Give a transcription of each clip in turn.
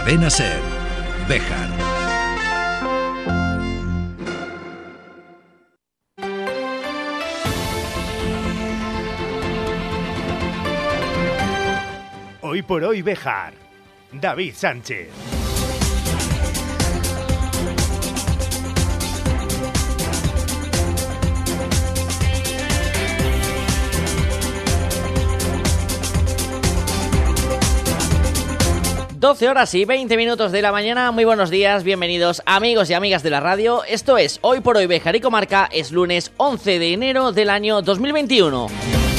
Cadena SER, Béjar. Hoy por hoy Béjar, David Sánchez. Horas y 20 minutos de la mañana, muy buenos días, bienvenidos amigos y amigas de la radio. Esto es Hoy por Hoy Béjar y Comarca, es lunes 11 de enero del año 2021.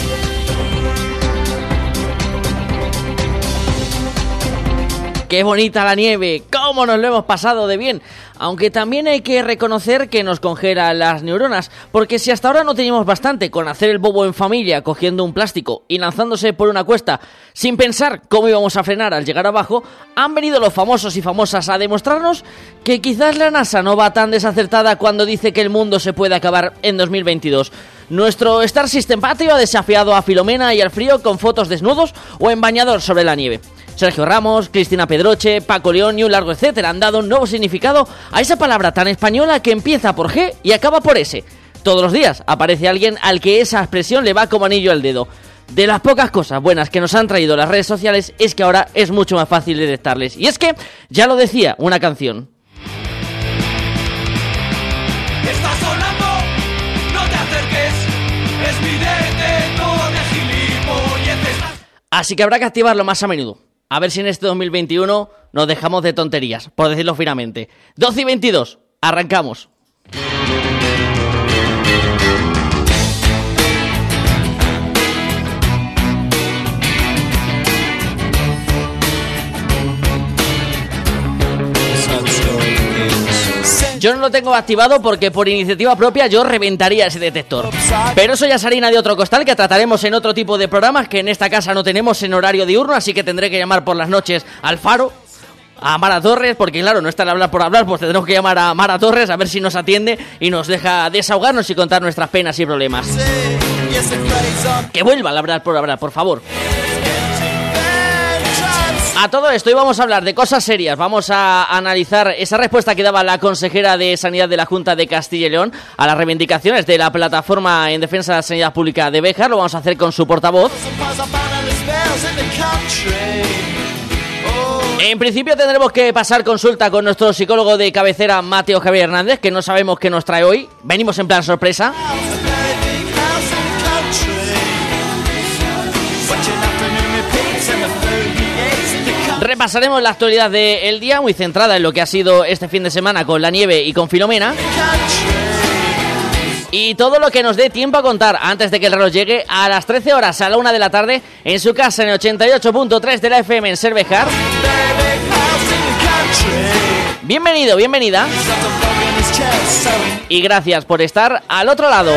¡Qué bonita la nieve! ¡Cómo nos lo hemos pasado de bien! Aunque también hay que reconocer que nos congela las neuronas, porque si hasta ahora no teníamos bastante con hacer el bobo en familia cogiendo un plástico y lanzándose por una cuesta sin pensar cómo íbamos a frenar al llegar abajo, han venido los famosos y famosas a demostrarnos que quizás la NASA no va tan desacertada cuando dice que el mundo se puede acabar en 2022. Nuestro Star System Patio ha desafiado a Filomena y al frío con fotos desnudos o en bañador sobre la nieve. Sergio Ramos, Cristina Pedroche, Paco León y un largo etcétera han dado un nuevo significado a esa palabra tan española que empieza por G y acaba por S. Todos los días aparece alguien al que esa expresión le va como anillo al dedo. De las pocas cosas buenas que nos han traído las redes sociales es que ahora es mucho más fácil detectarles. Y es que, ya lo decía una canción. Está sonando, no te acerques, es mi detector de gilipolleces. Así que habrá que activarlo más a menudo. A ver si en este 2021 nos dejamos de tonterías, por decirlo finamente. 12 y 22, arrancamos. Yo no lo tengo activado porque por iniciativa propia yo reventaría ese detector. Pero eso ya es harina de otro costal que trataremos en otro tipo de programas que en esta casa no tenemos en horario diurno, así que tendré que llamar por las noches al Faro, a Mara Torres, porque claro, no está el hablar por hablar, pues tendremos que llamar a Mara Torres a ver si nos atiende y nos deja desahogarnos y contar nuestras penas y problemas. Que vuelva al hablar, por favor. A todo esto, hoy vamos a hablar de cosas serias. Vamos a analizar esa respuesta que daba la consejera de Sanidad de la Junta de Castilla y León a las reivindicaciones de la Plataforma en Defensa de la Sanidad Pública de Béjar. Lo vamos a hacer con su portavoz. En principio tendremos que pasar consulta con nuestro psicólogo de cabecera, Mateo Javier Hernández, que no sabemos qué nos trae hoy. Venimos en plan sorpresa. Repasaremos la actualidad del día, muy centrada en lo que ha sido este fin de semana con la nieve y con Filomena. Y todo lo que nos dé tiempo a contar antes de que el reloj llegue a las 13 horas, a la 1 de la tarde, en su casa en el 88.3 de la FM en SER Béjar. Bienvenido, bienvenida. Y gracias por estar al otro lado.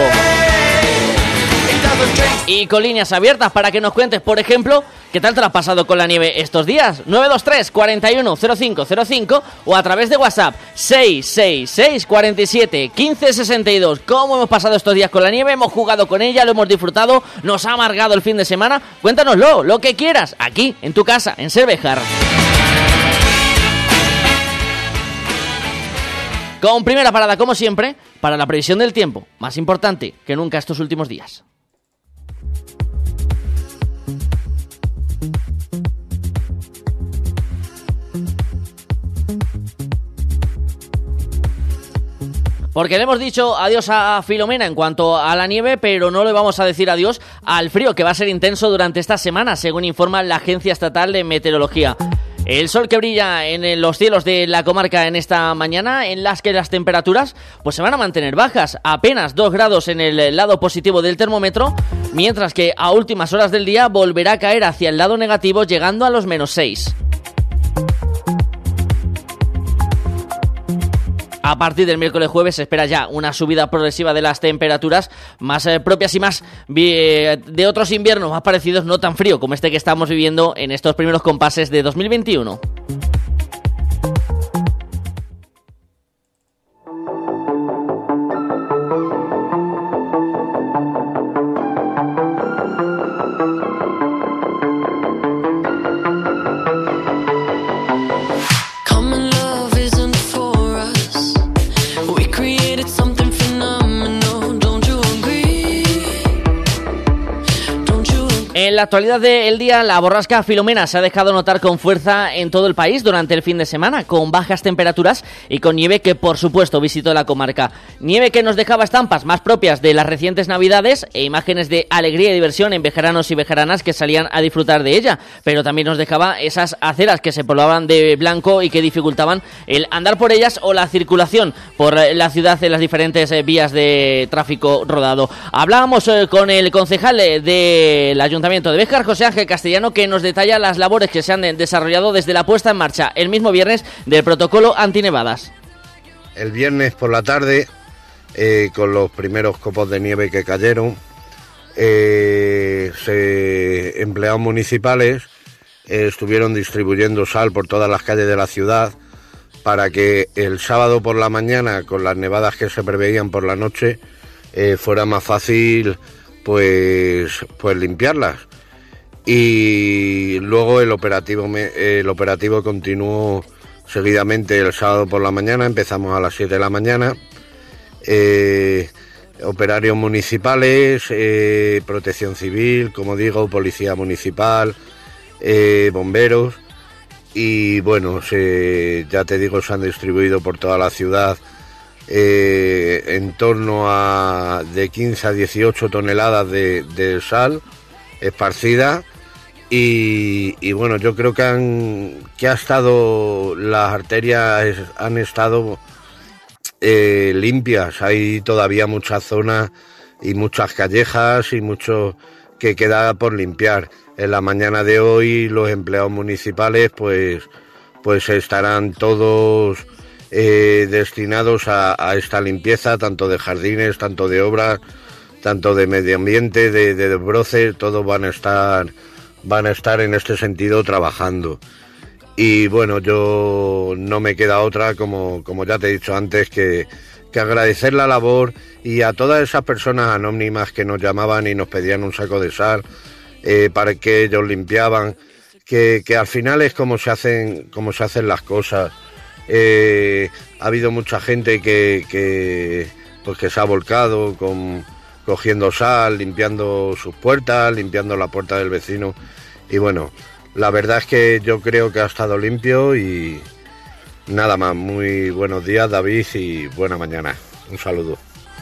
Y con líneas abiertas para que nos cuentes, por ejemplo, ¿qué tal te lo has pasado con la nieve estos días? 923 41 0505 o a través de WhatsApp 666 47 15 62. ¿Cómo hemos pasado estos días con la nieve? ¿Hemos jugado con ella? ¿Lo hemos disfrutado? ¿Nos ha amargado el fin de semana? Cuéntanoslo, lo que quieras, aquí, en tu casa, en SER Béjar. Con primera parada, como siempre, para la previsión del tiempo, más importante que nunca estos últimos días. Porque le hemos dicho adiós a Filomena en cuanto a la nieve, pero no le vamos a decir adiós al frío, que va a ser intenso durante esta semana, según informa la Agencia Estatal de Meteorología. El sol que brilla en los cielos de la comarca en esta mañana, en las que las temperaturas pues se van a mantener bajas, apenas 2 grados en el lado positivo del termómetro, mientras que a últimas horas del día volverá a caer hacia el lado negativo, llegando a los -6. A partir del miércoles jueves se espera ya una subida progresiva de las temperaturas más propias y más de otros inviernos más parecidos, no tan frío como este que estamos viviendo en estos primeros compases de 2021. la actualidad del día, la borrasca Filomena se ha dejado notar con fuerza en todo el país durante el fin de semana, con bajas temperaturas y con nieve que, por supuesto, visitó la comarca. Nieve que nos dejaba estampas más propias de las recientes Navidades e imágenes de alegría y diversión en vejeranos y vejeranas que salían a disfrutar de ella, pero también nos dejaba esas aceras que se polvaban de blanco y que dificultaban el andar por ellas o la circulación por la ciudad en las diferentes vías de tráfico rodado. Hablábamos con el concejal del Ayuntamiento de Béjar, José Ángel Castellano, que nos detalla las labores que se han desarrollado desde la puesta en marcha el mismo viernes del protocolo antinevadas. El viernes por la tarde, con los primeros copos de nieve que cayeron, empleados municipales estuvieron distribuyendo sal por todas las calles de la ciudad para que el sábado por la mañana, con las nevadas que se preveían por la noche, fuera más fácil pues limpiarlas. Y luego el operativo continuó seguidamente el sábado por la mañana. Empezamos a las 7 de la mañana. Operarios municipales, protección civil, como digo, policía municipal, bomberos, y bueno, ya te digo, se han distribuido por toda la ciudad en torno a de 15 a 18 toneladas de sal esparcida, y bueno, yo creo que ha estado, las arterias han estado limpias. Hay todavía muchas zonas y muchas callejas y mucho que queda por limpiar. En la mañana de hoy los empleados municipales pues estarán todos destinados a esta limpieza, tanto de jardines, tanto de obras, tanto de medio ambiente, de desbroce. Todos van a estar en este sentido trabajando. Y bueno, yo no me queda otra, como ya te he dicho antes, que agradecer la labor, y a todas esas personas anónimas que nos llamaban y nos pedían un saco de sal para que ellos limpiaban, que al final es como se hacen las cosas. Ha habido mucha gente que se ha volcado cogiendo sal, limpiando sus puertas, limpiando la puerta del vecino, y bueno, la verdad es que yo creo que ha estado limpio. Y nada más, muy buenos días, David, y buena mañana. Un saludo.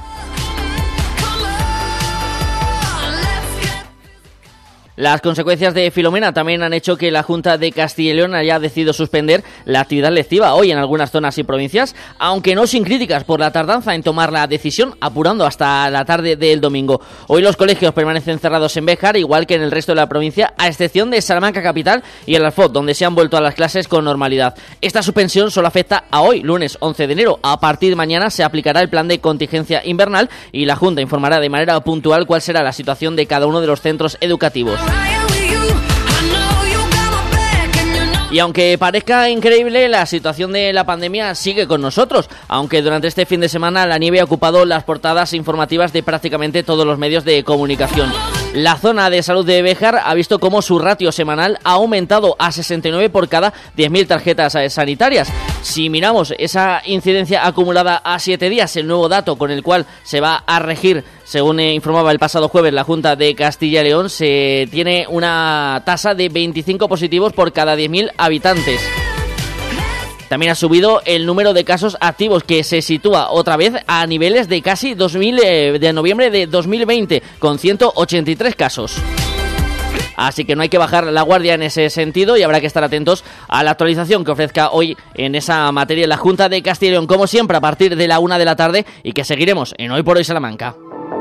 Las consecuencias de Filomena también han hecho que la Junta de Castilla y León haya decidido suspender la actividad lectiva hoy en algunas zonas y provincias, aunque no sin críticas por la tardanza en tomar la decisión, apurando hasta la tarde del domingo. Hoy los colegios permanecen cerrados en Béjar, igual que en el resto de la provincia, a excepción de Salamanca capital y el Alfoz, donde se han vuelto a las clases con normalidad. Esta suspensión solo afecta a hoy, lunes 11 de enero. A partir de mañana se aplicará el plan de contingencia invernal y la Junta informará de manera puntual cuál será la situación de cada uno de los centros educativos. Y aunque parezca increíble, la situación de la pandemia sigue con nosotros, aunque durante este fin de semana la nieve ha ocupado las portadas informativas de prácticamente todos los medios de comunicación. La zona de salud de Béjar ha visto cómo su ratio semanal ha aumentado a 69 por cada 10.000 tarjetas sanitarias. Si miramos esa incidencia acumulada a 7 días, el nuevo dato con el cual se va a regir, según informaba el pasado jueves la Junta de Castilla y León, se tiene una tasa de 25 positivos por cada 10.000 habitantes. También ha subido el número de casos activos, que se sitúa otra vez a niveles de casi 2.000 de noviembre de 2020, con 183 casos. Así que no hay que bajar la guardia en ese sentido, y habrá que estar atentos a la actualización que ofrezca hoy en esa materia la Junta de Castilla y León, como siempre a partir de la 1 de la tarde, y que seguiremos en Hoy por Hoy Salamanca.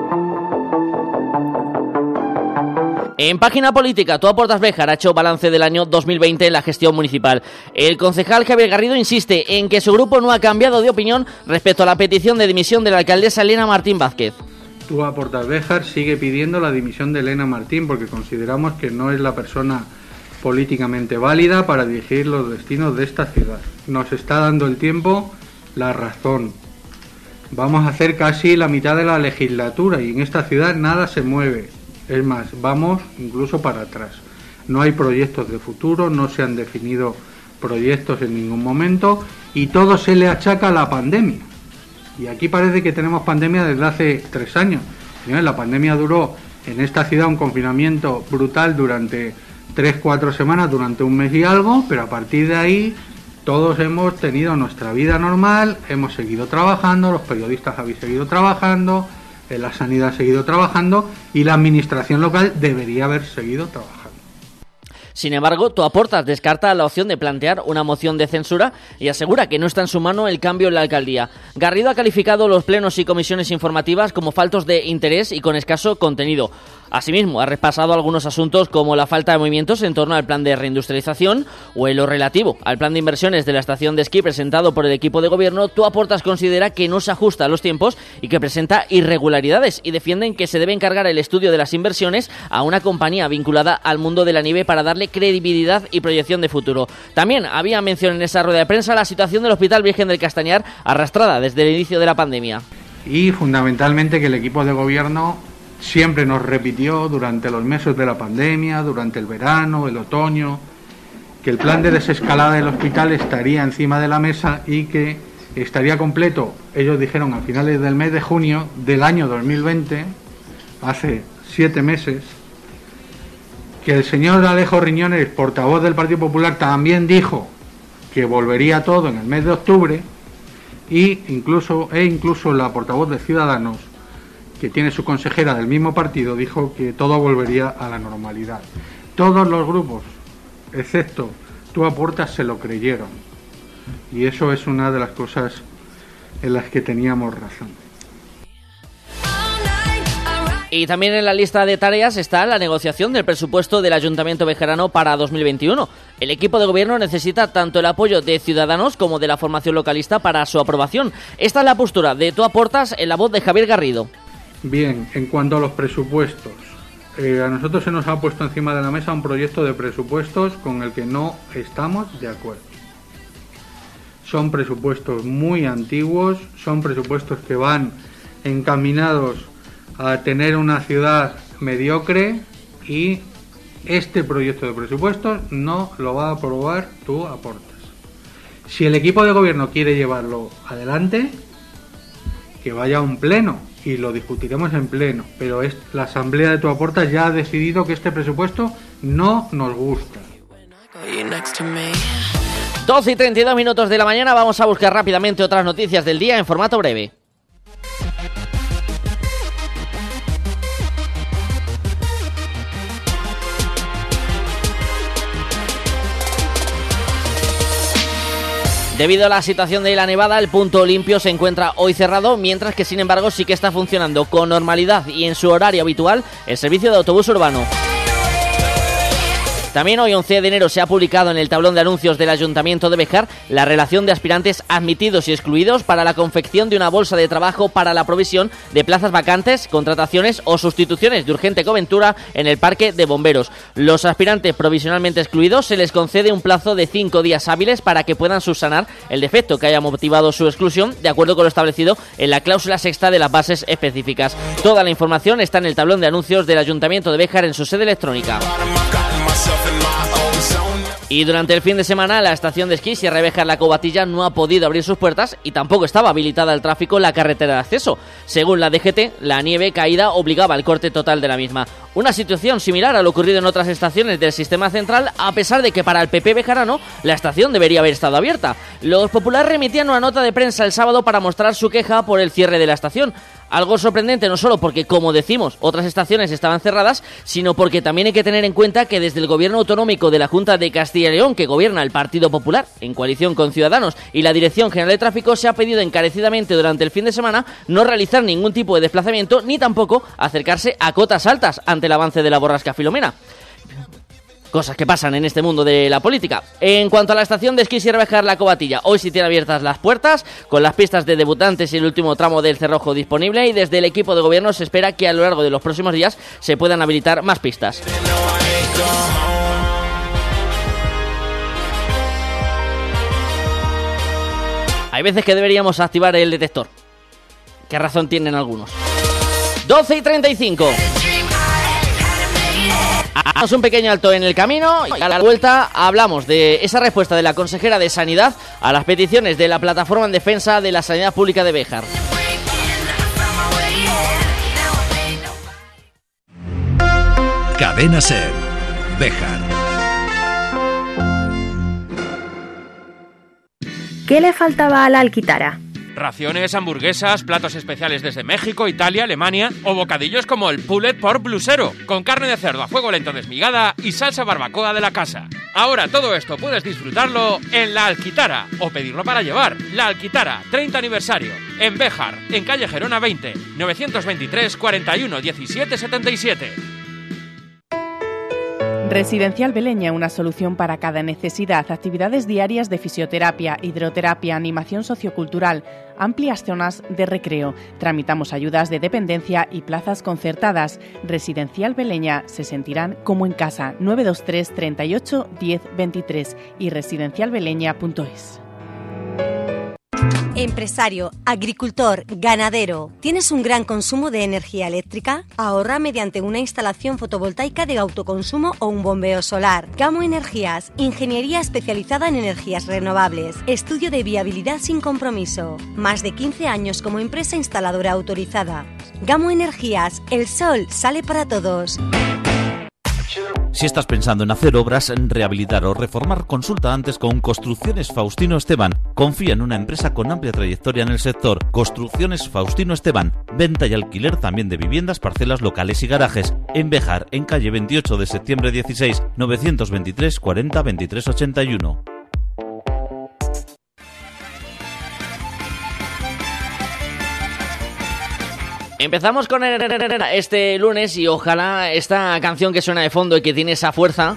En página política, Tú Aportas Béjar ha hecho balance del año 2020 en la gestión municipal. El concejal Javier Garrido insiste en que su grupo no ha cambiado de opinión respecto a la petición de dimisión de la alcaldesa Elena Martín Vázquez. Tú Aportas Béjar sigue pidiendo la dimisión de Elena Martín porque consideramos que no es la persona políticamente válida para dirigir los destinos de esta ciudad. Nos está dando el tiempo la razón. Vamos a hacer casi la mitad de la legislatura y en esta ciudad nada se mueve. Es más, vamos incluso para atrás. No hay proyectos de futuro, no se han definido proyectos en ningún momento y todo se le achaca a la pandemia. Y aquí parece que tenemos pandemia desde hace 3 años. Señores, la pandemia duró en esta ciudad un confinamiento brutal durante 3-4 semanas, durante un mes y algo, pero a partir de ahí todos hemos tenido nuestra vida normal, hemos seguido trabajando, los periodistas habéis seguido trabajando, la sanidad ha seguido trabajando y la administración local debería haber seguido trabajando. Sin embargo, Tú Aportas descarta la opción de plantear una moción de censura y asegura que no está en su mano el cambio en la alcaldía. Garrido ha calificado los plenos y comisiones informativas como faltos de interés y con escaso contenido. Asimismo, ha repasado algunos asuntos como la falta de movimientos en torno al plan de reindustrialización o en lo relativo al plan de inversiones de la estación de esquí presentado por el equipo de gobierno. Tú Aportas considera que no se ajusta a los tiempos y que presenta irregularidades y defienden que se debe encargar el estudio de las inversiones a una compañía vinculada al mundo de la nieve para darle credibilidad y proyección de futuro. También había mención en esa rueda de prensa la situación del Hospital Virgen del Castañar, arrastrada desde el inicio de la pandemia. Y fundamentalmente que el equipo de gobierno siempre nos repitió durante los meses de la pandemia, durante el verano, el otoño, que el plan de desescalada del hospital estaría encima de la mesa y que estaría completo, ellos dijeron a finales del mes de junio del año 2020, hace 7 meses, que el señor Alejo Riñones, portavoz del Partido Popular, también dijo que volvería todo en el mes de octubre y incluso la portavoz de Ciudadanos, que tiene su consejera del mismo partido, dijo que todo volvería a la normalidad. Todos los grupos, excepto Tú Aportas, se lo creyeron. Y eso es una de las cosas en las que teníamos razón. Y también en la lista de tareas está la negociación del presupuesto del Ayuntamiento Bejarano para 2021. El equipo de gobierno necesita tanto el apoyo de Ciudadanos como de la formación localista para su aprobación. Esta es la postura de Tú Aportas en la voz de Javier Garrido. Bien, en cuanto a los presupuestos, a nosotros se nos ha puesto encima de la mesa un proyecto de presupuestos con el que no estamos de acuerdo. Son presupuestos muy antiguos, son presupuestos que van encaminados a tener una ciudad mediocre y este proyecto de presupuestos no lo va a aprobar Tú Aportas. Si el equipo de gobierno quiere llevarlo adelante, que vaya a un pleno y lo discutiremos en pleno, pero la asamblea de Tú Aportas ya ha decidido que este presupuesto no nos gusta. 12:32 de la mañana, vamos a buscar rápidamente otras noticias del día en formato breve. Debido a la situación de la nevada, el punto limpio se encuentra hoy cerrado, mientras que sin embargo sí que está funcionando con normalidad y en su horario habitual el servicio de autobús urbano. También hoy 11 de enero se ha publicado en el tablón de anuncios del Ayuntamiento de Béjar la relación de aspirantes admitidos y excluidos para la confección de una bolsa de trabajo para la provisión de plazas vacantes, contrataciones o sustituciones de urgente cobertura en el Parque de Bomberos. Los aspirantes provisionalmente excluidos se les concede un plazo de 5 días hábiles para que puedan subsanar el defecto que haya motivado su exclusión, de acuerdo con lo establecido en la cláusula sexta de las bases específicas. Toda la información está en el tablón de anuncios del Ayuntamiento de Béjar en su sede electrónica. Y durante el fin de semana la estación de esquí Sierra Béjar La Covatilla no ha podido abrir sus puertas y tampoco estaba habilitada al tráfico la carretera de acceso. Según la DGT, la nieve caída obligaba al corte total de la misma. Una situación similar a lo ocurrido en otras estaciones del sistema central, a pesar de que para el PP bejarano la estación debería haber estado abierta. Los populares remitían una nota de prensa el sábado para mostrar su queja por el cierre de la estación. Algo sorprendente no solo porque, como decimos, otras estaciones estaban cerradas, sino porque también hay que tener en cuenta que desde el gobierno autonómico de la Junta de Castilla y León, que gobierna el Partido Popular, en coalición con Ciudadanos, y la Dirección General de Tráfico, se ha pedido encarecidamente durante el fin de semana no realizar ningún tipo de desplazamiento, ni tampoco acercarse a cotas altas ante el avance de la borrasca Filomena. Cosas que pasan en este mundo de la política. En cuanto a la estación de esquí Sierra Béjar La Covatilla, hoy sí tiene abiertas las puertas, con las pistas de debutantes y el último tramo del Cerrojo disponible, y desde el equipo de gobierno se espera que a lo largo de los próximos días se puedan habilitar más pistas. Hay veces que deberíamos activar el detector. ¿Qué razón tienen algunos? 12:35. Hacemos un pequeño alto en el camino y a la vuelta hablamos de esa respuesta de la consejera de Sanidad a las peticiones de la Plataforma en Defensa de la Sanidad Pública de Béjar. Cadena SER. Béjar. ¿Qué le faltaba a la Alquitara? Raciones, hamburguesas, platos especiales desde México, Italia, Alemania o bocadillos como el Pulled Pork Blusero, con carne de cerdo a fuego lento desmigada y salsa barbacoa de la casa. Ahora todo esto puedes disfrutarlo en La Alquitara o pedirlo para llevar. La Alquitara, 30 aniversario, en Béjar, en calle Gerona 20, 923 41 17 77. Residencial Beleña, una solución para cada necesidad. Actividades diarias de fisioterapia, hidroterapia, animación sociocultural, amplias zonas de recreo. Tramitamos ayudas de dependencia y plazas concertadas. Residencial Beleña, se sentirán como en casa. 923 38 10 23 y residencialbeleña.es. Empresario, agricultor, ganadero, ¿tienes un gran consumo de energía eléctrica? Ahorra mediante una instalación fotovoltaica de autoconsumo o un bombeo solar. Gamo Energías, ingeniería especializada en energías renovables. Estudio de viabilidad sin compromiso. Más de 15 años como empresa instaladora autorizada. Gamo Energías, el sol sale para todos. Si estás pensando en hacer obras, en rehabilitar o reformar, consulta antes con Construcciones Faustino Esteban. Confía en una empresa con amplia trayectoria en el sector. Construcciones Faustino Esteban. Venta y alquiler también de viviendas, parcelas locales y garajes. En Béjar, en calle 28 de septiembre 16, 923 40 23 81. Empezamos con este lunes y ojalá esta canción que suena de fondo y que tiene esa fuerza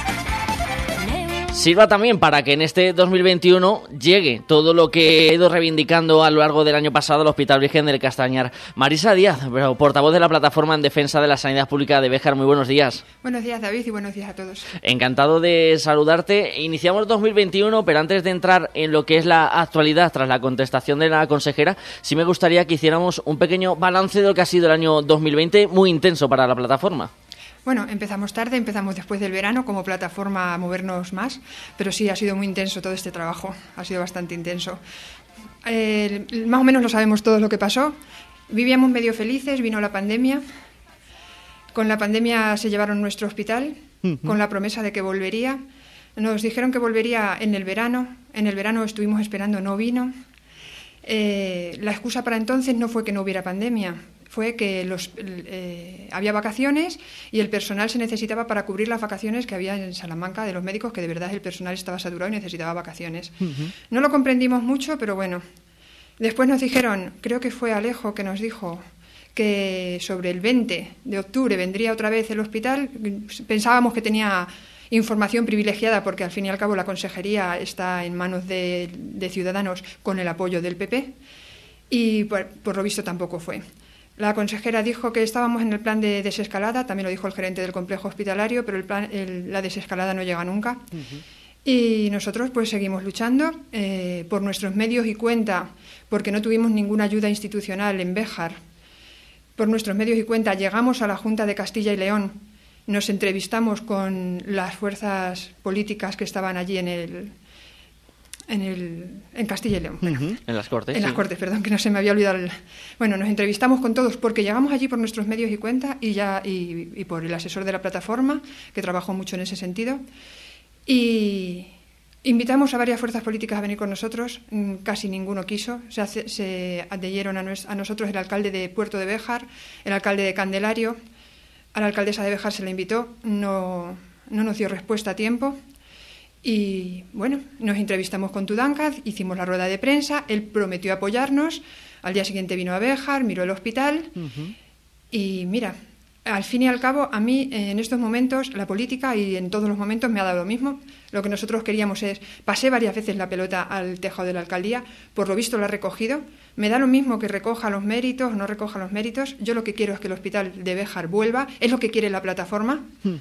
sirva también para que en este 2021 llegue todo lo que he ido reivindicando a lo largo del año pasado al Hospital Virgen del Castañar. Marisa Díaz, portavoz de la Plataforma en Defensa de la Sanidad Pública de Béjar, muy buenos días. Buenos días, David, y buenos días a todos. Encantado de saludarte. Iniciamos 2021, pero antes de entrar en lo que es la actualidad tras la contestación de la consejera, sí me gustaría que hiciéramos un pequeño balance de lo que ha sido el año 2020, muy intenso para la plataforma. Bueno, empezamos tarde, empezamos después del verano como plataforma a movernos más, pero sí, ha sido muy intenso todo este trabajo, ha sido bastante intenso. Más o menos lo sabemos todos lo que pasó. Vivíamos medio felices, vino la pandemia. Con la pandemia se llevaron nuestro hospital, con la promesa de que volvería. Nos dijeron que volvería en el verano estuvimos esperando, no vino. La excusa para entonces no fue que no hubiera pandemia, fue que había vacaciones y el personal se necesitaba para cubrir las vacaciones que había en Salamanca de los médicos, que de verdad el personal estaba saturado y necesitaba vacaciones. No lo comprendimos mucho, pero bueno. Después nos dijeron, creo que fue Alejo que nos dijo que sobre el 20 de octubre vendría otra vez el hospital. Pensábamos que tenía información privilegiada porque al fin y al cabo la consejería está en manos de Ciudadanos con el apoyo del PP y por lo visto tampoco fue. La consejera dijo que estábamos en el plan de desescalada, también lo dijo el gerente del complejo hospitalario, pero la desescalada no llega nunca. Y nosotros pues seguimos luchando por nuestros medios y cuenta, porque no tuvimos ninguna ayuda institucional en Béjar. Por nuestros medios y cuenta llegamos a la Junta de Castilla y León, nos entrevistamos con las fuerzas políticas que estaban allí en Castilla y León. Bueno, en las Cortes. En las Cortes, perdón, que no se me había olvidado. Bueno, nos entrevistamos con todos porque llegamos allí por nuestros medios y cuenta y por el asesor de la plataforma, que trabajó mucho en ese sentido. Y invitamos a varias fuerzas políticas a venir con nosotros, casi ninguno quiso. Se adhirieron a nosotros el alcalde de Puerto de Béjar, el alcalde de Candelario. A la alcaldesa de Béjar se le invitó, no nos dio respuesta a tiempo. Y bueno, nos entrevistamos con Tudanca, hicimos la rueda de prensa, él prometió apoyarnos, al día siguiente vino a Béjar, miró el hospital y mira, al fin y al cabo a mí en estos momentos la política y en todos los momentos me ha dado lo mismo. Lo que nosotros queríamos pasé varias veces la pelota al tejado de la alcaldía, por lo visto la ha recogido, me da lo mismo que recoja los méritos o no recoja los méritos, yo lo que quiero es que el hospital de Béjar vuelva, es lo que quiere la plataforma.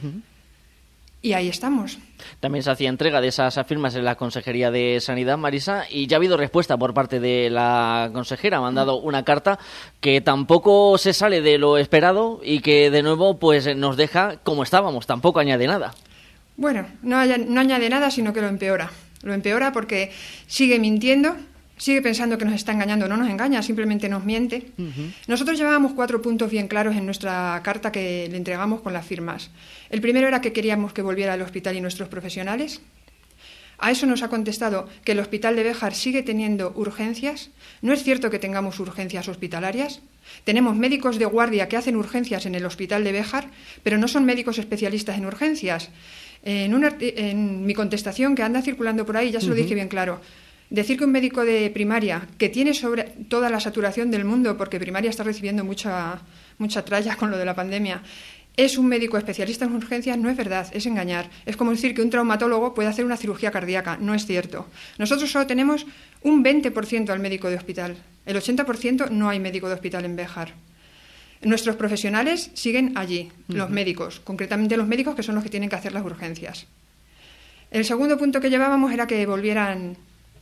Y ahí estamos. También se hacía entrega de esas firmas en la Consejería de Sanidad, Marisa, y ya ha habido respuesta por parte de la consejera. Me han dado una carta que tampoco se sale de lo esperado y que de nuevo pues nos deja como estábamos, tampoco añade nada. Bueno, no añade nada, sino que lo empeora. Lo empeora porque sigue mintiendo sigue pensando que nos está engañando. No nos engaña, simplemente nos miente. Nosotros llevábamos 4 puntos bien claros en nuestra carta que le entregamos con las firmas. El primero era que queríamos que volviera al hospital y nuestros profesionales. A eso nos ha contestado que el hospital de Béjar sigue teniendo urgencias. No es cierto que tengamos urgencias hospitalarias. Tenemos médicos de guardia que hacen urgencias en el hospital de Béjar, pero no son médicos especialistas en urgencias. En mi contestación, que anda circulando por ahí, ya se lo dije bien claro. Decir que un médico de primaria, que tiene sobre toda la saturación del mundo, porque primaria está recibiendo mucha tralla con lo de la pandemia, es un médico especialista en urgencias, no es verdad, es engañar. Es como decir que un traumatólogo puede hacer una cirugía cardíaca, no es cierto. Nosotros solo tenemos un 20% al médico de hospital. El 80% no hay médico de hospital en Béjar. Nuestros profesionales siguen allí, los médicos, concretamente los médicos que son los que tienen que hacer las urgencias. El segundo punto que llevábamos era que volvieran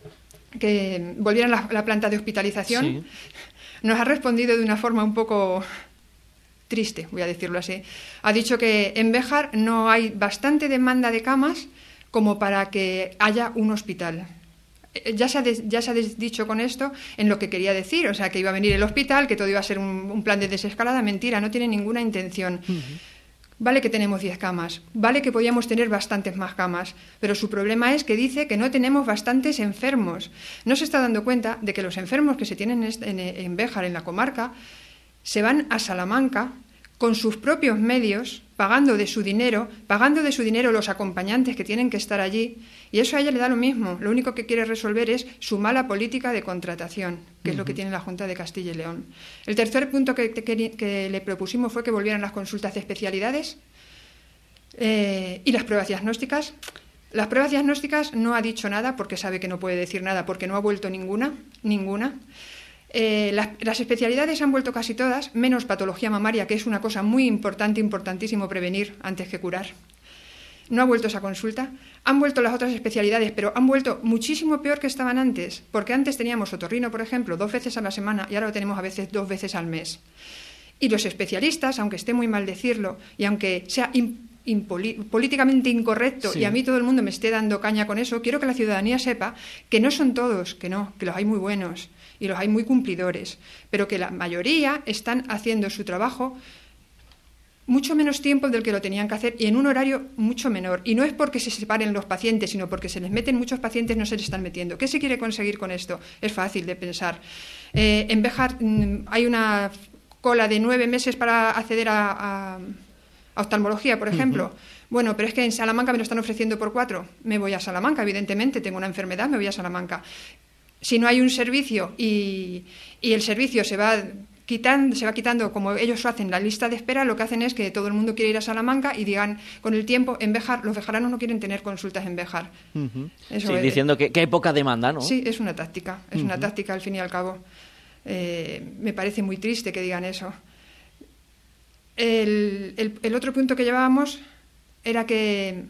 la planta de hospitalización. Sí. Nos ha respondido de una forma un poco triste, voy a decirlo así. Ha dicho que en Béjar no hay bastante demanda de camas como para que haya un hospital. Ya se ha dicho con esto en lo que quería decir, o sea, que iba a venir el hospital, que todo iba a ser un plan de desescalada. Mentira, no tiene ninguna intención. Vale que tenemos 10 camas, vale que podíamos tener bastantes más camas, pero su problema es que dice que no tenemos bastantes enfermos. No se está dando cuenta de que los enfermos que se tienen en Béjar, en la comarca, se van a Salamanca con sus propios medios, pagando de su dinero los acompañantes que tienen que estar allí, y eso a ella le da lo mismo. Lo único que quiere resolver es su mala política de contratación, que es lo que tiene la Junta de Castilla y León. El tercer punto que le propusimos fue que volvieran las consultas de especialidades y las pruebas diagnósticas. Las pruebas diagnósticas no ha dicho nada porque sabe que no puede decir nada, porque no ha vuelto ninguna. Las especialidades han vuelto casi todas, menos patología mamaria, que es una cosa muy importante, importantísimo prevenir antes que curar. No ha vuelto esa consulta. Han vuelto las otras especialidades, pero han vuelto muchísimo peor que estaban antes, porque antes teníamos otorrino, por ejemplo, 2 veces a la semana y ahora lo tenemos a veces 2 veces al mes. Y los especialistas, aunque esté muy mal decirlo y aunque sea políticamente incorrecto, sí, y a mí todo el mundo me esté dando caña con eso, quiero que la ciudadanía sepa que no son todos, que los hay muy buenos y los hay muy cumplidores, pero que la mayoría están haciendo su trabajo mucho menos tiempo del que lo tenían que hacer y en un horario mucho menor. Y no es porque se separen los pacientes, sino porque se les meten muchos pacientes, no se les están metiendo. ¿Qué se quiere conseguir con esto? Es fácil de pensar. En Béjar hay una cola de 9 meses para acceder a oftalmología, por ejemplo. Bueno, pero es que en Salamanca me lo están ofreciendo por 4. Me voy a Salamanca, evidentemente, tengo una enfermedad, me voy a Salamanca. Si no hay un servicio y el servicio se va quitando, como ellos hacen la lista de espera, lo que hacen es que todo el mundo quiere ir a Salamanca y digan con el tiempo, en Béjar, los bejaranos no quieren tener consultas en Béjar. Sí, diciendo que hay poca demanda, ¿no? Sí, es una táctica, una táctica al fin y al cabo. Me parece muy triste que digan eso. El otro punto que llevábamos era que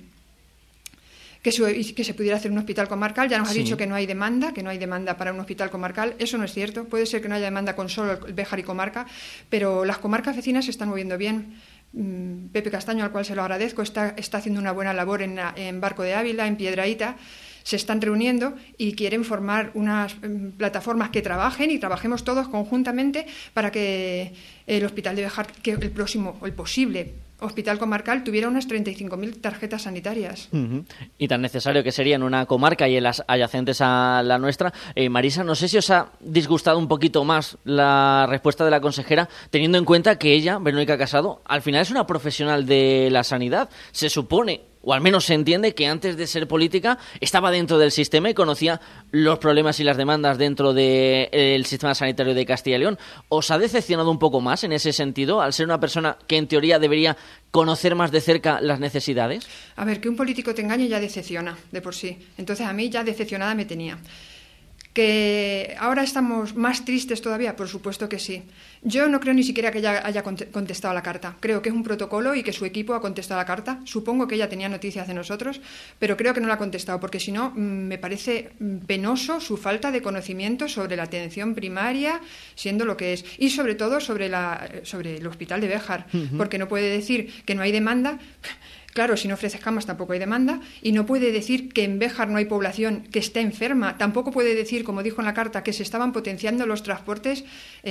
se pudiera hacer un hospital comarcal. Ya nos ha dicho que no hay demanda para un hospital comarcal. Eso no es cierto. Puede ser que no haya demanda con solo Béjar y comarca, pero las comarcas vecinas se están moviendo bien. Pepe Castaño, al cual se lo agradezco, está haciendo una buena labor en Barco de Ávila, en Piedrahíta. Se están reuniendo y quieren formar unas plataformas que trabajen y trabajemos todos conjuntamente para que el hospital de Béjar, que el posible hospital comarcal, tuviera unas 35.000 tarjetas sanitarias. Y tan necesario que sería en una comarca y en las adyacentes a la nuestra. Marisa, no sé si os ha disgustado un poquito más la respuesta de la consejera, teniendo en cuenta que ella, Verónica Casado, al final es una profesional de la sanidad. Se supone, o al menos se entiende, que antes de ser política estaba dentro del sistema y conocía los problemas y las demandas dentro del sistema sanitario de Castilla y León. ¿Os ha decepcionado un poco más en ese sentido, al ser una persona que en teoría debería conocer más de cerca las necesidades? A ver, que un político te engañe ya decepciona de por sí. Entonces a mí ya decepcionada me tenía. ¿Que ahora estamos más tristes todavía? Por supuesto que sí. Yo no creo ni siquiera que ella haya contestado la carta. Creo que es un protocolo y que su equipo ha contestado la carta. Supongo que ella tenía noticias de nosotros, pero creo que no la ha contestado, porque si no, me parece penoso su falta de conocimiento sobre la atención primaria, siendo lo que es. Y sobre todo sobre el hospital de Béjar, porque no puede decir que no hay demanda. Claro, si no ofreces camas tampoco hay demanda, y no puede decir que en Béjar no hay población que esté enferma. Tampoco puede decir, como dijo en la carta, que se estaban potenciando los transportes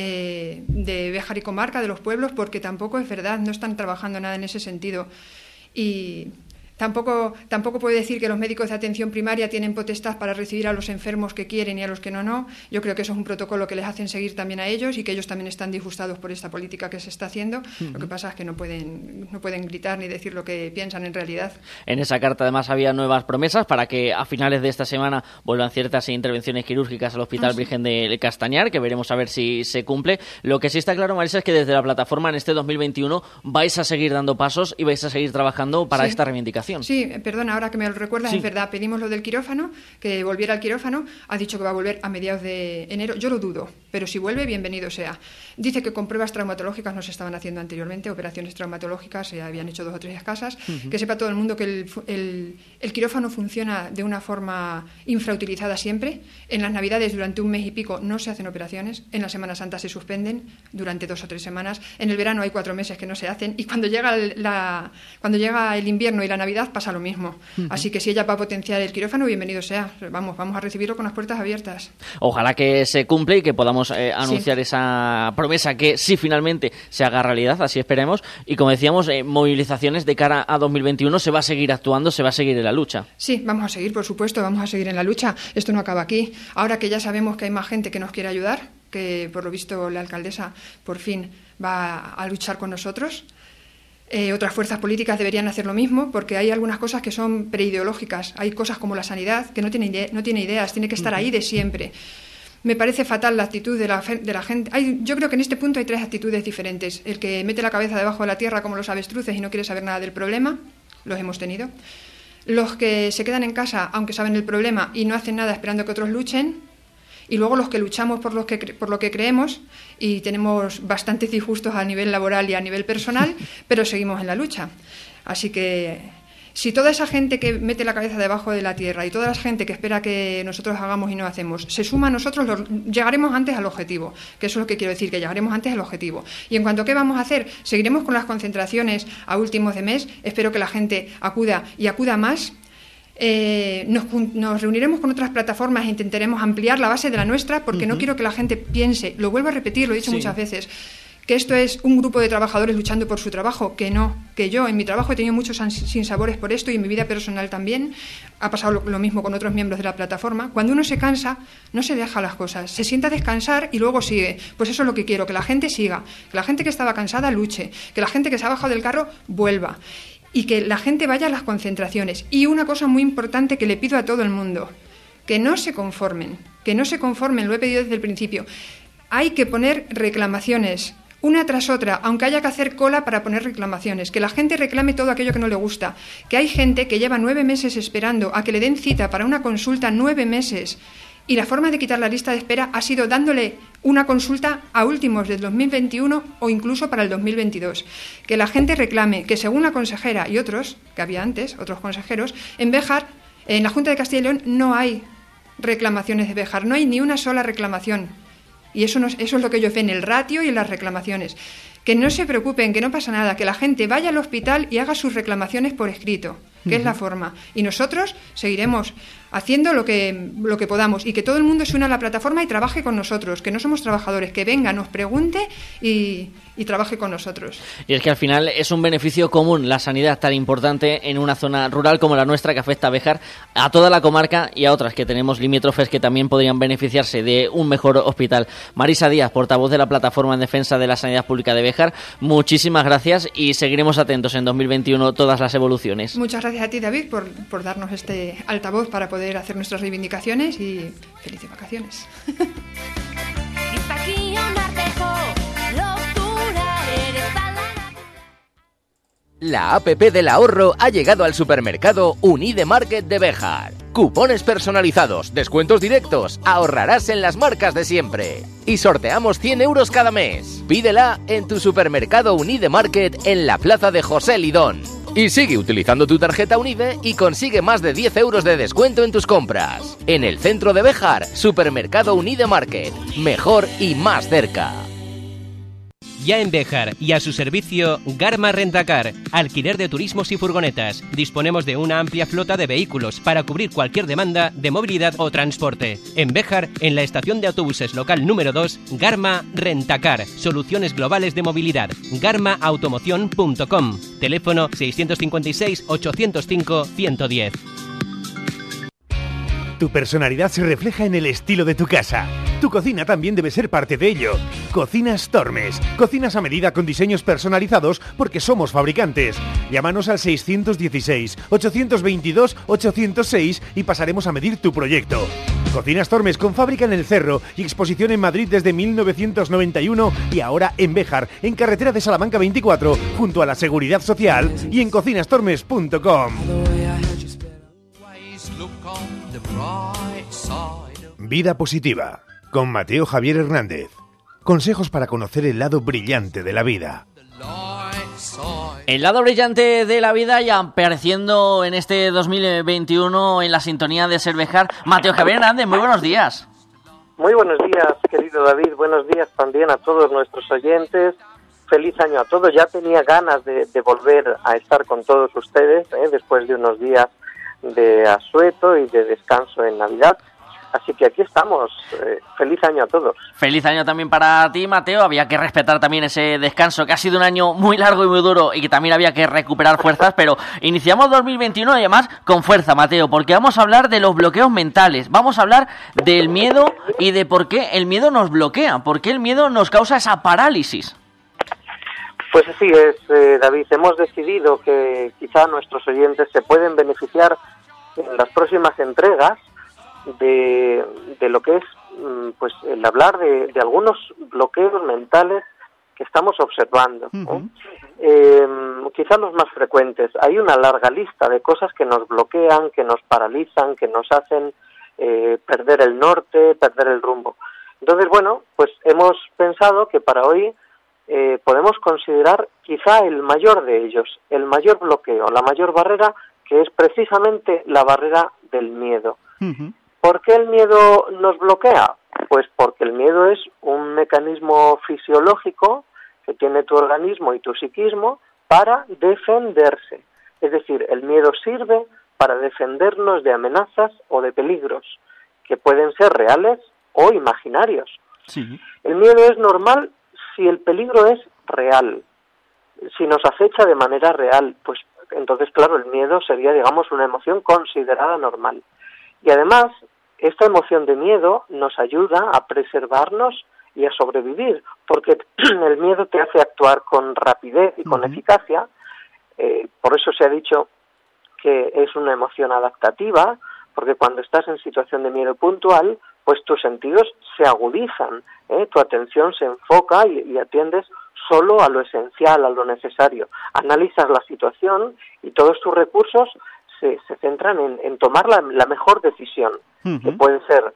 de Béjar y comarca, de los pueblos, porque tampoco es verdad, no están trabajando nada en ese sentido. Y tampoco puede decir que los médicos de atención primaria tienen potestad para recibir a los enfermos que quieren y a los que no. Yo creo que eso es un protocolo que les hacen seguir también a ellos y que ellos también están disgustados por esta política que se está haciendo. Lo que pasa es que no pueden gritar ni decir lo que piensan en realidad. En esa carta además había nuevas promesas para que a finales de esta semana vuelvan ciertas intervenciones quirúrgicas al Hospital Virgen del Castañar, que veremos a ver si se cumple. Lo que sí está claro, Marisa, es que desde la plataforma en este 2021 vais a seguir dando pasos y vais a seguir trabajando para esta reivindicación. Sí, perdona, ahora que me lo recuerdas, es verdad, pedimos lo del quirófano, que volviera al quirófano, ha dicho que va a volver a mediados de enero, yo lo dudo, pero si vuelve, bienvenido sea. Dice que con pruebas traumatológicas no se estaban haciendo anteriormente, operaciones traumatológicas, se habían hecho 2 o 3 escasas, que sepa todo el mundo que el quirófano funciona de una forma infrautilizada siempre. En las Navidades, durante 1 mes y pico, no se hacen operaciones, en la Semana Santa se suspenden durante 2 o 3 semanas, en el verano hay 4 meses que no se hacen, y cuando llega el invierno y la Navidad pasa lo mismo. Así que si ella va a potenciar el quirófano, bienvenido sea. Vamos a recibirlo con las puertas abiertas. Ojalá que se cumpla y que podamos anunciar esa promesa, que sí finalmente se haga realidad, así esperemos. Y como decíamos, movilizaciones de cara a 2021, se va a seguir actuando, se va a seguir en la lucha. Sí, vamos a seguir, por supuesto, vamos a seguir en la lucha. Esto no acaba aquí. Ahora que ya sabemos que hay más gente que nos quiere ayudar, que por lo visto la alcaldesa por fin va a luchar con nosotros. Otras fuerzas políticas deberían hacer lo mismo, porque hay algunas cosas que son preideológicas. Hay cosas como la sanidad que no tiene ideas, tiene que estar ahí de siempre. Me parece fatal la actitud de la gente. Yo creo que en este punto hay 3 actitudes diferentes. El que mete la cabeza debajo de la tierra como los avestruces y no quiere saber nada del problema, los hemos tenido. Los que se quedan en casa aunque saben el problema y no hacen nada esperando que otros luchen. Y luego los que luchamos por lo que creemos y tenemos bastantes disgustos a nivel laboral y a nivel personal, pero seguimos en la lucha. Así que si toda esa gente que mete la cabeza debajo de la tierra y toda la gente que espera que nosotros hagamos y no hacemos, se suma a nosotros, llegaremos antes al objetivo, que eso es lo que quiero decir, que llegaremos antes al objetivo. Y en cuanto a qué vamos a hacer, seguiremos con las concentraciones a últimos de mes, espero que la gente acuda y acuda más. Nos reuniremos con otras plataformas e intentaremos ampliar la base de la nuestra, porque no quiero que la gente piense, lo vuelvo a repetir, lo he dicho muchas veces, que esto es un grupo de trabajadores luchando por su trabajo, que no, que yo en mi trabajo he tenido muchos sinsabores por esto y en mi vida personal también, ha pasado lo mismo con otros miembros de la plataforma. Cuando uno se cansa, no se deja las cosas, se sienta a descansar y luego sigue. Pues eso es lo que quiero, que la gente siga, que la gente que estaba cansada luche, que la gente que se ha bajado del carro vuelva. Y que la gente vaya a las concentraciones. Y una cosa muy importante que le pido a todo el mundo, que no se conformen, lo he pedido desde el principio. Hay que poner reclamaciones, una tras otra, aunque haya que hacer cola para poner reclamaciones, que la gente reclame todo aquello que no le gusta, que hay gente que lleva 9 meses esperando a que le den cita para una consulta, 9 meses, y la forma de quitar la lista de espera ha sido dándole una consulta a últimos del 2021 o incluso para el 2022. Que la gente reclame que, según la consejera y otros, que había antes, otros consejeros, en Béjar, en la Junta de Castilla y León, no hay reclamaciones de Béjar, no hay ni una sola reclamación. Y eso es lo que ellos ven, el ratio y en las reclamaciones. Que no se preocupen, que no pasa nada, que la gente vaya al hospital y haga sus reclamaciones por escrito, que es la forma. Y nosotros seguiremos haciendo lo que podamos y que todo el mundo se una a la plataforma y trabaje con nosotros, que no somos trabajadores, que venga, nos pregunte y trabaje con nosotros. Y es que al final es un beneficio común la sanidad tan importante en una zona rural como la nuestra, que afecta a Béjar, a toda la comarca y a otras que tenemos limítrofes que también podrían beneficiarse de un mejor hospital. Marisa Díaz, portavoz de la Plataforma en Defensa de la Sanidad Pública de Béjar, muchísimas gracias y seguiremos atentos en 2021 todas las evoluciones. Muchas gracias a ti, David, por darnos este altavoz para poder hacer nuestras reivindicaciones y felices vacaciones. La APP del ahorro ha llegado al supermercado Unide Market de Béjar. Cupones personalizados, descuentos directos, ahorrarás en las marcas de siempre. Y sorteamos 100 euros cada mes. Pídela en tu supermercado Unide Market en la plaza de José Lidón. Y sigue utilizando tu tarjeta Unide y consigue más de 10 euros de descuento en tus compras. En el centro de Béjar, supermercado Unide Market. Mejor y más cerca. Ya en Béjar y a su servicio Garma Rentacar, alquiler de turismos y furgonetas. Disponemos de una amplia flota de vehículos para cubrir cualquier demanda de movilidad o transporte. En Béjar, en la estación de autobuses local número 2, Garma Rentacar, soluciones globales de movilidad. garmaautomoción.com, teléfono 656 805 110. Tu personalidad se refleja en el estilo de tu casa. Tu cocina también debe ser parte de ello. Cocinas Tormes. Cocinas a medida con diseños personalizados porque somos fabricantes. Llámanos al 617-822-806 y pasaremos a medir tu proyecto. Cocinas Tormes, con fábrica en El Cerro y exposición en Madrid desde 1991 y ahora en Béjar, en carretera de Salamanca 24, junto a la Seguridad Social y en cocinastormes.com. Vida positiva, con Mateo Javier Hernández. Consejos para conocer el lado brillante de la vida. El lado brillante de la vida, ya apareciendo en este 2021 en la sintonía de Ser Béjar. Mateo Javier Hernández, muy buenos días. Muy buenos días, querido David. Buenos días también a todos nuestros oyentes. Feliz año a todos. Ya tenía ganas de volver a estar con todos ustedes, después de unos días de asueto y de descanso en Navidad. Así que aquí estamos. Feliz año a todos. Feliz año también para ti, Mateo. Había que respetar también ese descanso, que ha sido un año muy largo y muy duro y que también había que recuperar fuerzas, pero iniciamos 2021 y además con fuerza, Mateo, porque vamos a hablar de los bloqueos mentales. Vamos a hablar del miedo y de por qué el miedo nos bloquea, por qué el miedo nos causa esa parálisis. Pues así es, David. Hemos decidido que quizá nuestros oyentes se pueden beneficiar en las próximas entregas de lo que es pues el hablar de algunos bloqueos mentales que estamos observando, ¿no? Quizá los más frecuentes. Hay una larga lista de cosas que nos bloquean, que nos paralizan, que nos hacen perder el norte, perder el rumbo. Entonces, bueno, pues hemos pensado que para hoy podemos considerar quizá el mayor de ellos, el mayor bloqueo, la mayor barrera, que es precisamente la barrera del miedo. ¿Por qué el miedo nos bloquea? Pues porque el miedo es un mecanismo fisiológico que tiene tu organismo y tu psiquismo para defenderse. Es decir, el miedo sirve para defendernos de amenazas o de peligros que pueden ser reales o imaginarios. Sí. El miedo es normal si el peligro es real, si nos acecha de manera real, pues entonces, claro, el miedo sería, digamos, una emoción considerada normal. Y además, esta emoción de miedo nos ayuda a preservarnos y a sobrevivir, porque el miedo te hace actuar con rapidez y con eficacia. Por eso se ha dicho que es una emoción adaptativa, porque cuando estás en situación de miedo puntual, pues tus sentidos se agudizan, tu atención se enfoca y atiendes solo a lo esencial, a lo necesario. Analizas la situación y todos tus recursos se centran en tomar la mejor decisión, que puede ser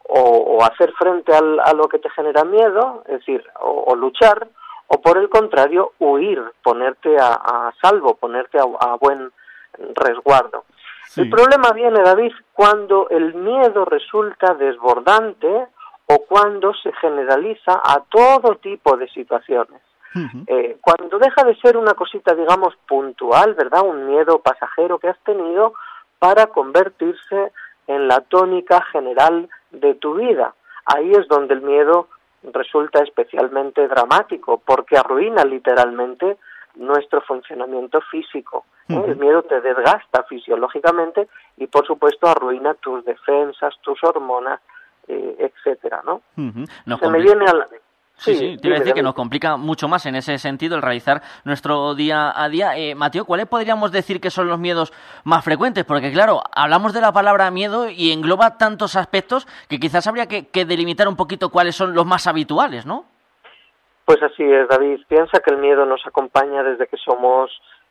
o hacer frente a lo que te genera miedo, es decir, o luchar, o por el contrario, huir, ponerte a salvo, ponerte a buen resguardo. Sí. El problema viene, David, cuando el miedo resulta desbordante o cuando se generaliza a todo tipo de situaciones. Cuando deja de ser una cosita, digamos, puntual, ¿verdad? Un miedo pasajero que has tenido para convertirse en la tónica general de tu vida. Ahí es donde el miedo resulta especialmente dramático, porque arruina literalmente nuestro funcionamiento físico. El miedo te desgasta fisiológicamente y, por supuesto, arruina tus defensas, tus hormonas, etcétera, ¿no? Se me viene a la... Sí, te iba a decir que nos complica mucho más en ese sentido el realizar nuestro día a día. Mateo, ¿cuáles podríamos decir que son los miedos más frecuentes? Porque claro, hablamos de la palabra miedo y engloba tantos aspectos que quizás habría que delimitar un poquito cuáles son los más habituales, ¿no? Pues así es, David. Piensa que el miedo nos acompaña desde que somos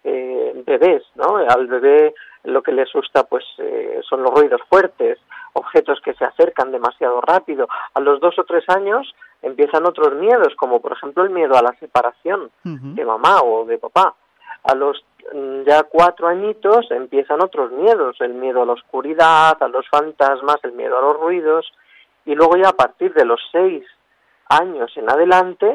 bebés, ¿no? Al bebé lo que le asusta pues son los ruidos fuertes, objetos que se acercan demasiado rápido. A los 2 o 3 años empiezan otros miedos, como por ejemplo el miedo a la separación de mamá o de papá. A los ya 4 añitos empiezan otros miedos, el miedo a la oscuridad, a los fantasmas, el miedo a los ruidos, y luego ya a partir de los 6 años en adelante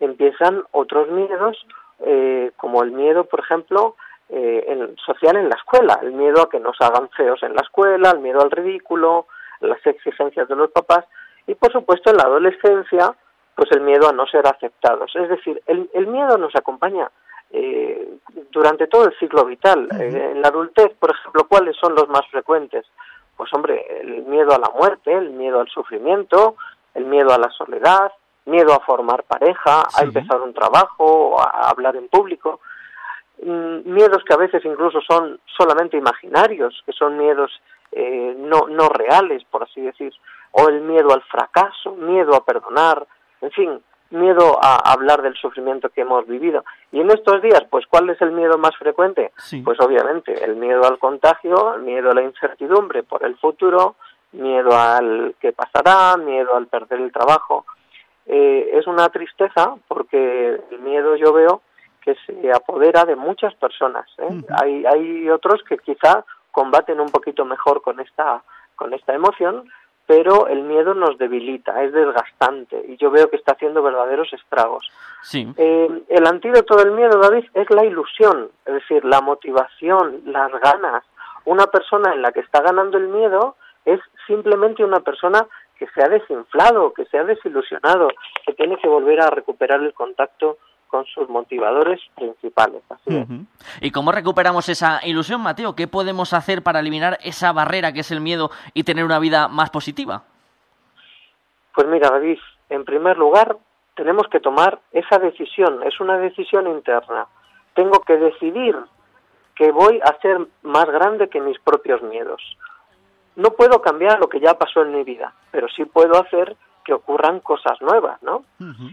empiezan otros miedos, como el miedo, por ejemplo, social en la escuela, el miedo a que nos hagan feos en la escuela, el miedo al ridículo, las exigencias de los papás, y por supuesto en la adolescencia, pues el miedo a no ser aceptados. Es decir, el miedo nos acompaña durante todo el ciclo vital. En la adultez, por ejemplo, ¿cuáles son los más frecuentes? Pues hombre, el miedo a la muerte, el miedo al sufrimiento, el miedo a la soledad, miedo a formar pareja, a empezar un trabajo, a hablar en público. Miedos que a veces incluso son solamente imaginarios, que son miedos no reales, por así decir, o el miedo al fracaso, miedo a perdonar, en fin, miedo a hablar del sufrimiento que hemos vivido. Y en estos días, pues, ¿cuál es el miedo más frecuente? Sí. Pues obviamente el miedo al contagio, el miedo a la incertidumbre por el futuro, miedo al qué pasará, miedo al perder el trabajo. Es una tristeza porque el miedo, yo veo, que se apodera de muchas personas, Hay otros que quizá combaten un poquito mejor con esta emoción, pero el miedo nos debilita, es desgastante, y yo veo que está haciendo verdaderos estragos. Sí. El antídoto del miedo, David, es la ilusión, es decir, la motivación, las ganas. Una persona en la que está ganando el miedo es simplemente una persona que se ha desinflado, que se ha desilusionado, que tiene que volver a recuperar el contacto con sus motivadores principales. Así es. ¿Y cómo recuperamos esa ilusión, Mateo? ¿Qué podemos hacer para eliminar esa barrera que es el miedo y tener una vida más positiva? Pues mira, David, en primer lugar, tenemos que tomar esa decisión. Es una decisión interna. Tengo que decidir que voy a ser más grande que mis propios miedos. No puedo cambiar lo que ya pasó en mi vida, pero sí puedo hacer que ocurran cosas nuevas, ¿no?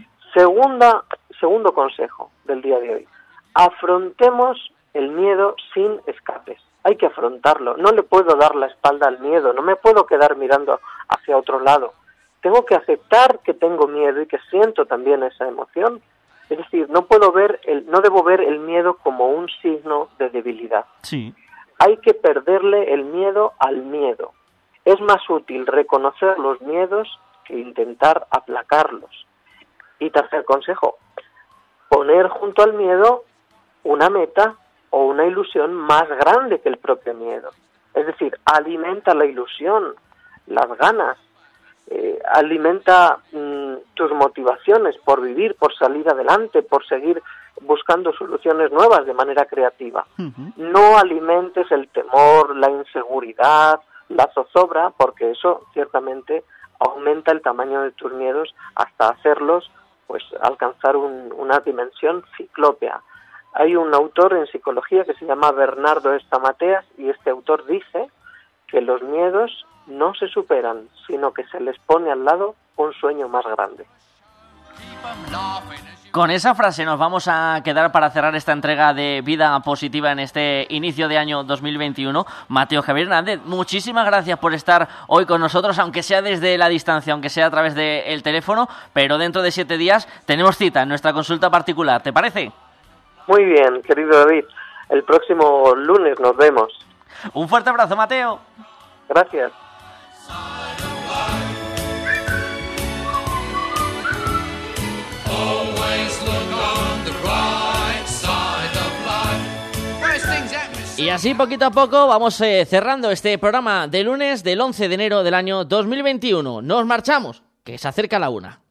Segundo consejo del día de hoy. Afrontemos el miedo sin escapes. Hay que afrontarlo. No le puedo dar la espalda al miedo. No me puedo quedar mirando hacia otro lado. Tengo que aceptar que tengo miedo y que siento también esa emoción. Es decir, no debo ver el miedo como un signo de debilidad. Sí. Hay que perderle el miedo al miedo. Es más útil reconocer los miedos que intentar aplacarlos. Y tercer consejo, poner junto al miedo una meta o una ilusión más grande que el propio miedo. Es decir, alimenta la ilusión, las ganas, alimenta tus motivaciones por vivir, por salir adelante, por seguir buscando soluciones nuevas de manera creativa. No alimentes el temor, la inseguridad, la zozobra, porque eso ciertamente aumenta el tamaño de tus miedos hasta hacerlos pues alcanzar una dimensión ciclópea. Hay un autor en psicología que se llama Bernardo Estamateas y este autor dice que los miedos no se superan, sino que se les pone al lado un sueño más grande. Con esa frase nos vamos a quedar para cerrar esta entrega de Vida Positiva en este inicio de año 2021. Mateo Javier Hernández, muchísimas gracias por estar hoy con nosotros, aunque sea desde la distancia, aunque sea a través del teléfono, pero dentro de 7 días tenemos cita en nuestra consulta particular, ¿te parece? Muy bien, querido David. El próximo lunes nos vemos. Un fuerte abrazo, Mateo. Gracias. Y así poquito a poco vamos cerrando este programa de lunes del 11 de enero del año 2021. Nos marchamos, que se acerca la 1.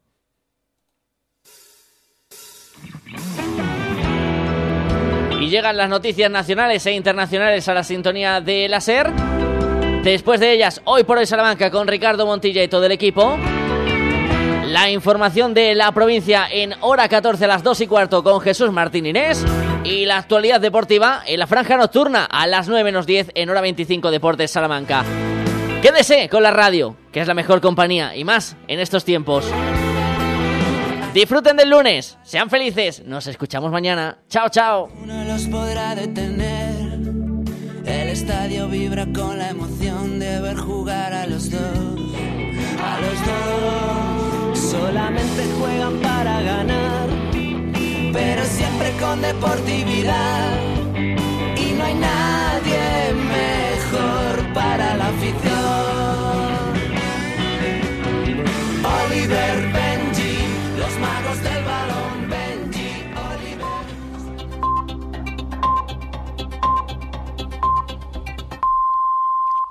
Y llegan las noticias nacionales e internacionales a la sintonía de la SER. Después de ellas, Hoy por Hoy Salamanca con Ricardo Montilla y todo el equipo. La información de la provincia en hora 14 a las 2:15 con Jesús Martín Inés. Y la actualidad deportiva en la franja nocturna a las 9 menos 10 en hora 25 Deportes Salamanca. Quédese con la radio, que es la mejor compañía y más en estos tiempos. Disfruten del lunes, sean felices, nos escuchamos mañana. Chao, chao. Uno los podrá detener. El estadio vibra con la emoción de ver jugar a los dos. A los dos. Solamente juegan para ganar, pero siempre con deportividad.